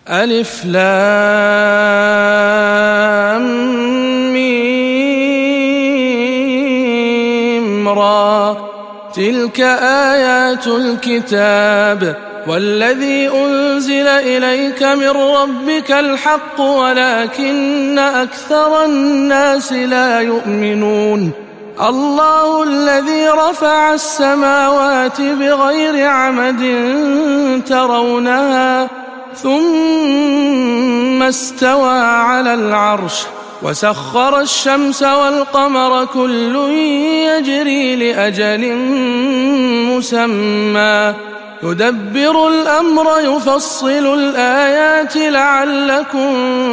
ألف لام ميم را، تلك آيات الكتاب والذي أنزل إليك من ربك الحق ولكن أكثر الناس لا يؤمنون. الله الذي رفع السماوات بغير عمد ترونها ثم استوى على العرش وسخر الشمس والقمر كل يجري لأجل مسمى يدبر الأمر يفصل الآيات لعلكم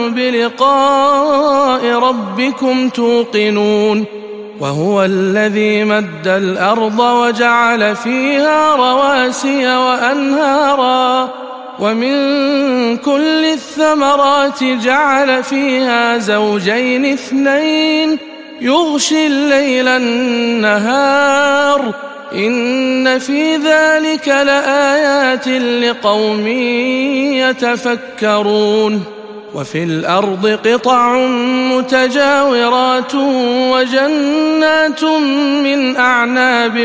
بلقاء ربكم توقنون. وهو الذي مد الأرض وجعل فيها رواسي وأنهارا ومن كل الثمرات جعل فيها زوجين اثنين يغشي الليل النهار إن في ذلك لآيات لقوم يتفكرون. وفي الأرض قطع متجاورات وجنات من أعناب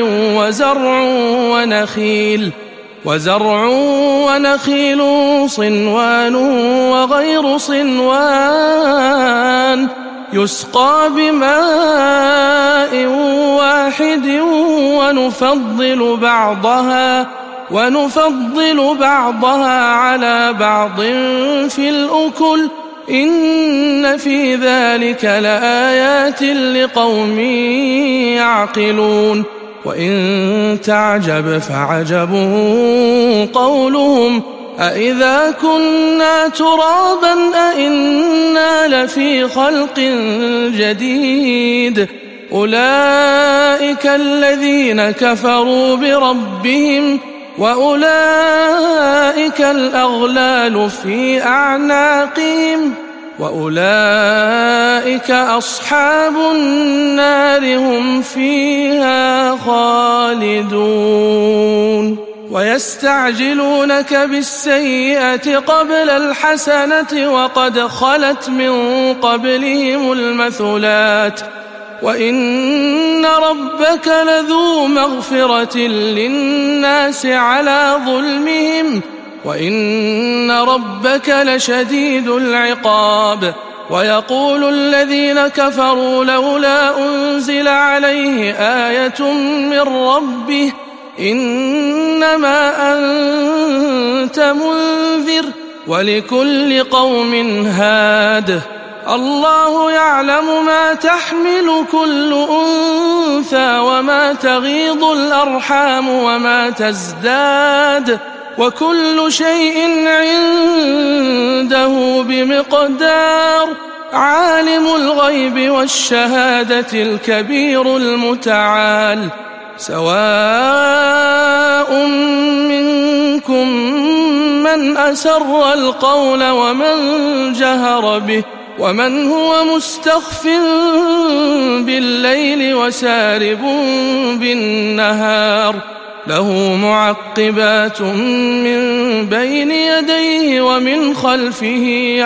وزرع ونخيل صنوان وغير صنوان يسقى بماء واحد ونفضل بعضها على بعض في الأكل إن في ذلك لآيات لقوم يعقلون. وإن تعجب فعجب قولهم أإذا كنا ترابا أإنا لفي خلق جديد أولئك الذين كفروا بربهم وأولئك الأغلال في أعناقهم وأولئك أصحاب النار هم فيها خالدون. ويستعجلونك بالسيئة قبل الحسنة وقد خلت من قبلهم المثلات وإن ربك لذو مغفرة للناس على ظلمهم وإن ربك لشديد العقاب. ويقول الذين كفروا لولا أنزل عليه آية من ربه إنما أنت منذر ولكل قوم هاد الله يعلم ما تحمل كل أنثى وما تغيض الأرحام وما تزداد وكل شيء عنده بمقدار. عالم الغيب والشهادة الكبير المتعال سواء منكم من أسر القول ومن جهر به ومن هو مستخف بالليل وسارب بالنهار له معقبات من بين يديه ومن خلفه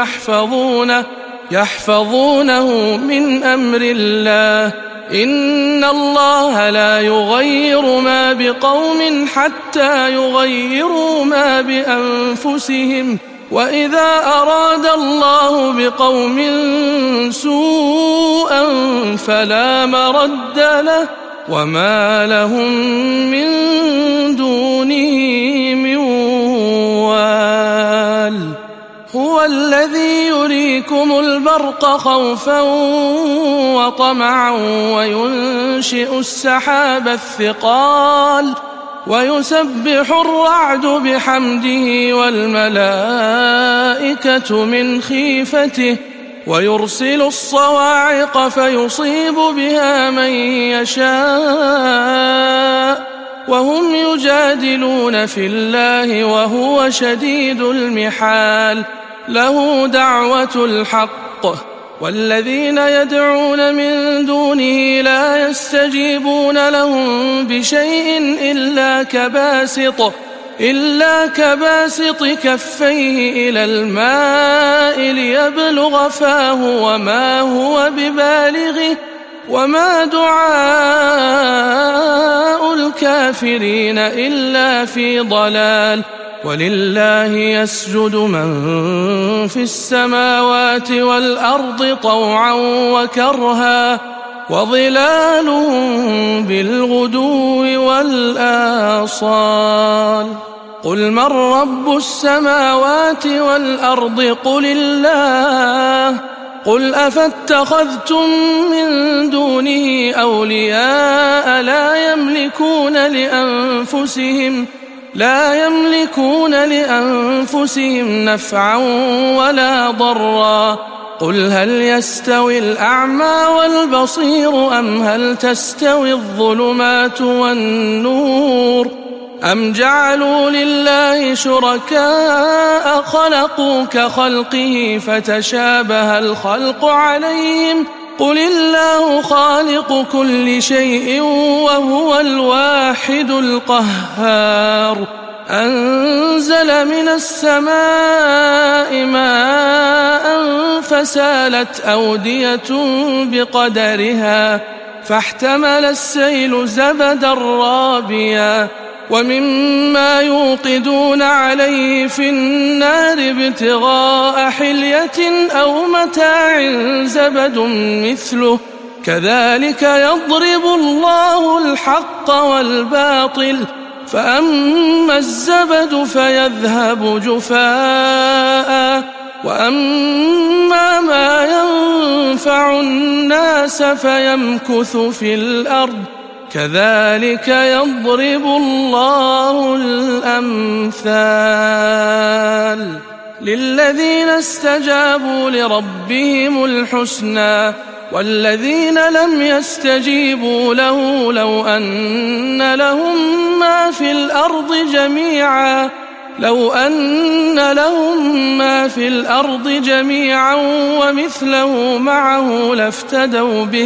يحفظونه من أمر الله إن الله لا يغير ما بقوم حتى يغيروا ما بأنفسهم وإذا أراد الله بقوم سوءا فلا مرد له وما لهم من دونه من وال. هو الذي يريكم البرق خوفا وطمعا وينشئ السحاب الثقال ويسبح الرعد بحمده والملائكة من خيفته ويرسل الصواعق فيصيب بها من يشاء وهم يجادلون في الله وهو شديد المحال. له دعوة الحق والذين يدعون من دونه لا يستجيبون لهم بشيء إلا إلا كباسط كفيه إلى الماء ليبلغ فاه وما هو ببالغه وما دعاء الكافرين إلا في ضلال ولله يسجد من في السماوات والأرض طوعا وكرها وظلالهم بالغدو والآصال قل من رب السماوات والأرض قل الله قل أفاتخذتم من دونه أولياء لا يملكون لأنفسهم نفعا ولا ضرا قل هل يستوي الأعمى والبصير أم هل تستوي الظلمات والنور أم جعلوا لله شركاء خلقوا كخلقه فتشابه الخلق عليهم قل الله خالق كل شيء وهو الواحد القهار أنزل من السماء ماء فسالت أودية بقدرها فاحتمل السيل زبدا رابيا ومما يوقدون عليه في النار ابتغاء حلية أو متاع زبد مثله كذلك يضرب الله الحق والباطل فأما الزبد فيذهب جفاء وأما ما ينفع الناس فيمكث في الأرض كذلك يضرب الله الأمثال للذين استجابوا لربهم الحسنى والذين لم يستجيبوا له لو أن لهم ما في الأرض جميعا ومثله معه لافتدوا به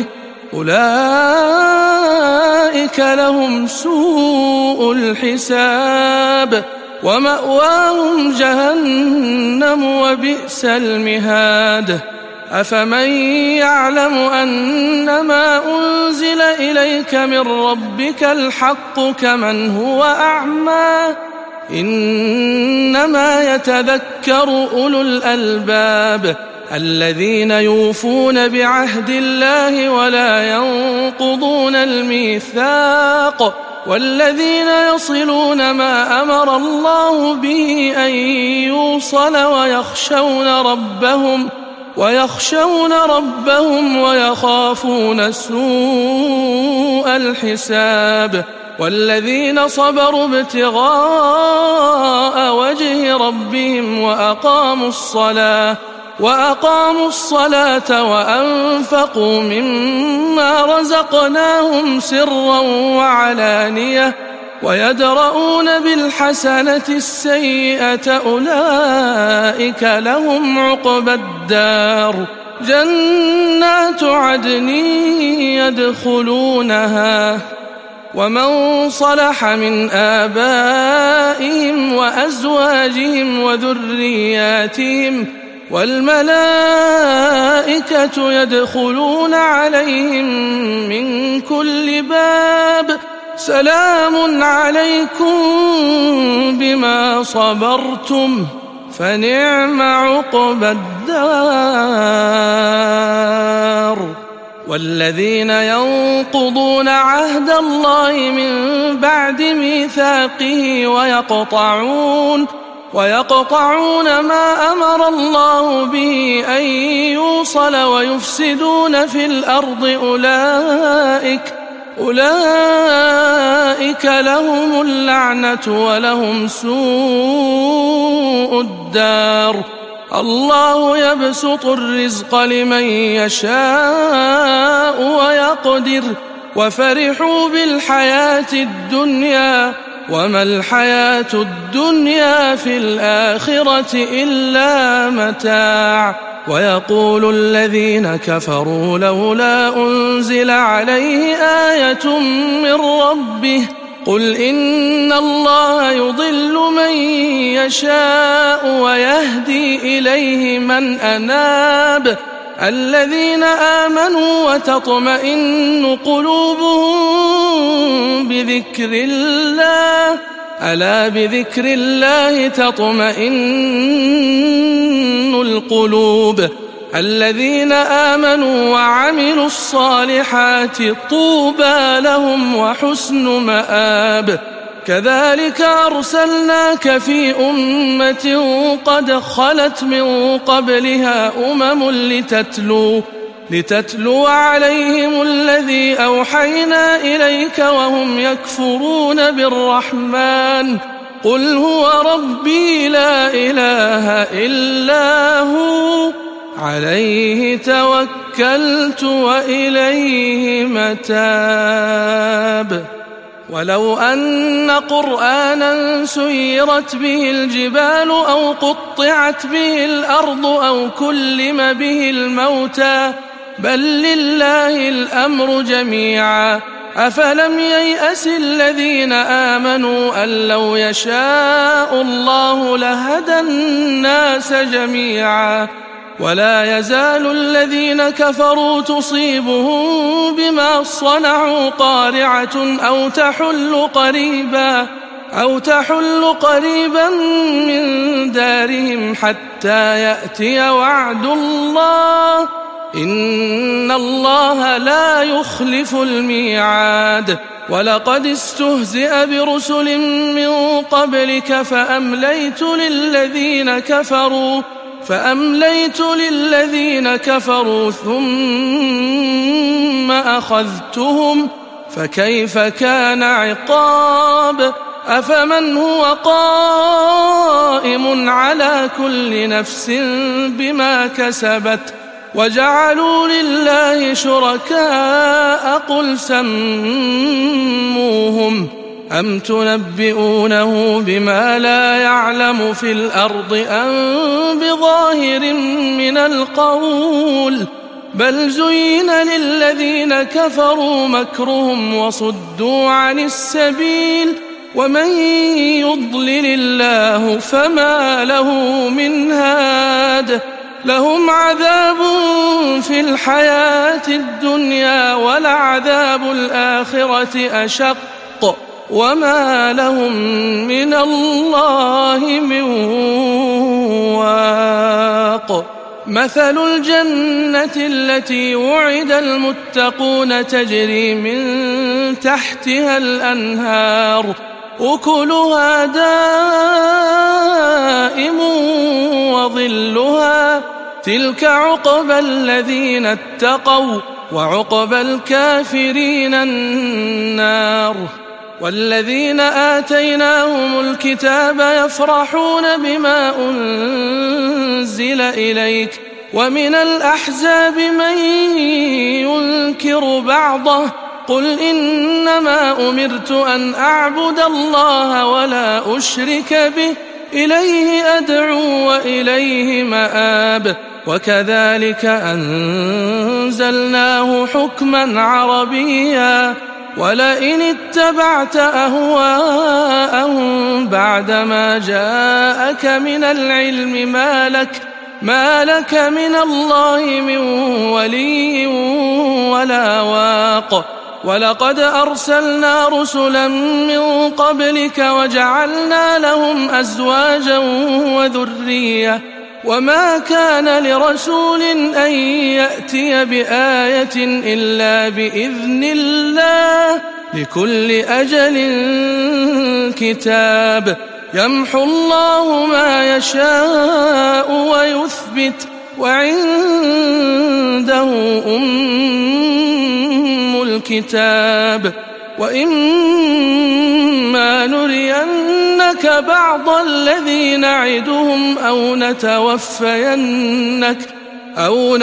أولئك لهم سوء الحساب ومأواهم جهنم وبئس المهاد أفمن يعلم أنما أنزل إليك من ربك الحق كمن هو أعمى إنما يتذكر أولو الألباب الذين يوفون بعهد الله ولا ينقضون الميثاق والذين يصلون ما أمر الله به أن يوصل ويخشون ربهم ويخافون سوء الحساب والذين صبروا ابتغاء وجه ربهم وأقاموا الصلاة وأنفقوا مما رزقناهم سرا وعلانية ويدرؤون بالحسنة السيئة أولئك لهم عقبى الدار جنات عدن يدخلونها ومن صلح من آبائهم وأزواجهم وذرياتهم والملائكة يدخلون عليهم من كل باب سلام عليكم بما صبرتم فنعم عقبى الدار والذين ينقضون عهد الله من بعد ميثاقه ويقطعون ما أمر الله به أن يوصل ويفسدون في الأرض أولئك لهم اللعنة ولهم سوء الدار الله يبسط الرزق لمن يشاء ويقدر وفرحوا بالحياة الدنيا وما الحياة الدنيا في الآخرة إلا متاع ويقول الذين كفروا لولا أنزل عليه آية من ربه قل إن الله يضل من يشاء ويهدي إليه من أناب الذين آمنوا وتطمئن قلوبهم بذكر الله ألا بذكر الله تطمئن القلوب الذين آمنوا وعملوا الصالحات طوبى لهم وحسن مآب كذلك أرسلناك في أمة قد خلت من قبلها لتتلو عليهم الذي أوحينا إليك وهم يكفرون بالرحمن قل هو ربي لا إله إلا هو عليه توكلت وإليه متاب ولو أن قرآنا سيرت به الجبال أو قطعت به الأرض أو كلم به الموتى بل لله الأمر جميعا أفلم ييأس الذين آمنوا أن لو يشاء الله لهدى الناس جميعا ولا يزال الذين كفروا تصيبهم بما صنعوا قارعة أو تحل قريبا من دارهم حتى يأتي وعد الله إن الله لا يخلف الميعاد ولقد استهزئ برسل من قبلك فأمليت للذين كفروا ثم أخذتهم فكيف كان عقاب أفمن هو قائم على كل نفس بما كسبت وجعلوا لله شركاء قل سموهم أم تنبئونه بما لا يعلم في الأرض أم بظاهر من القول بل زين للذين كفروا مكرهم وصدوا عن السبيل ومن يضلل الله فما له من هاد لهم عذاب في الحياة الدنيا ولعذاب الآخرة أشق وما لهم من الله من واق مثل الجنة التي وعد المتقون تجري من تحتها الأنهار أكلها دائم وظلها تلك عقبى الذين اتقوا وعقبى الكافرين النار والذين آتيناهم الكتاب يفرحون بما أنزل إليك ومن الأحزاب من ينكر بعضه قل إنما أمرت أن أعبد الله ولا أشرك به إليه أدعو وإليه مآب وكذلك أنزلناه حكما عربيا ولئن اتبعت أهواءهم بعدما جاءك من العلم ما لك من الله من ولي ولا واق ولقد أرسلنا رسلا من قبلك وجعلنا لهم أزواجا وذرية وما كان لرسول أن يأتي بآية إلا بإذن الله لكل أجل كتاب يمحو الله ما يشاء ويثبت وعنده أم الكتاب وإما نرينك بعض الذي نعدهم أو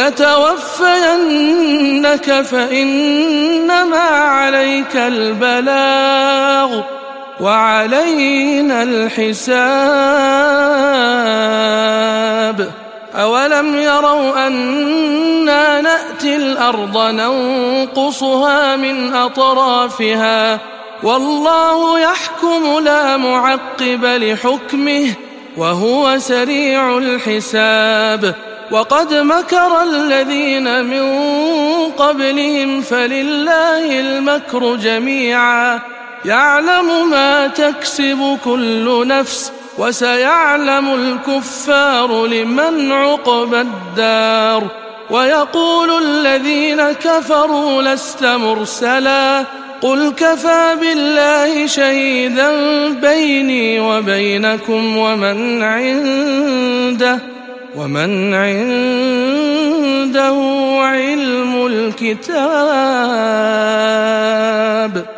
نتوفينك فإنما عليك البلاغ وعلينا الحساب أولم يروا أنا نأتي الأرض ننقصها من أطرافها والله يحكم لا معقب لحكمه وهو سريع الحساب وقد مكر الذين من قبلهم فلله المكر جميعا يعلم ما تكسب كل نفس وسيعلم الكفار لمن عقبى الدار ويقول الذين كفروا لست مرسلا قل كفى بالله شهيدا بيني وبينكم ومن عنده علم الكتاب